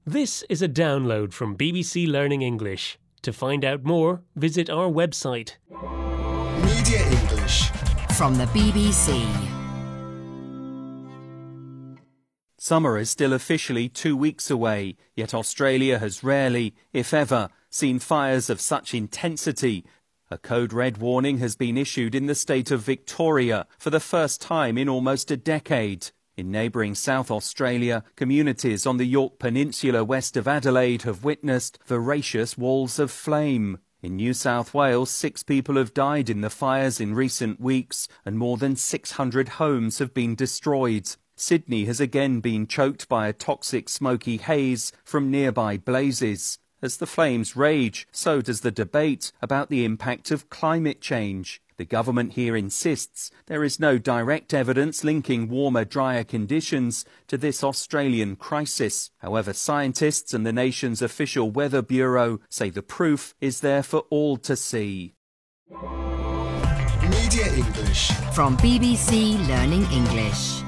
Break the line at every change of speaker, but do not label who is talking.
This is a download from BBC Learning English. To find out more, visit our website.
Media English
from the BBC.
Summer is still officially 2 weeks away, yet Australia has rarely, if ever, seen fires of such intensity. A code red warning has been issued in the state of Victoria for the first time in almost a decade. In neighbouring South Australia, communities on the Yorke Peninsula west of Adelaide have witnessed voracious walls of flame. In New South Wales, 6 people have died in the fires in recent weeks and more than 600 homes have been destroyed. Sydney has again been choked by a toxic smoky haze from nearby blazes. As the flames rage, so does the debate about the impact of climate change. The government here insists there is no direct evidence linking warmer, drier conditions to this Australian crisis. However, scientists and the nation's official weather bureau say the proof is there for all to see.
Media English
From BBC Learning English.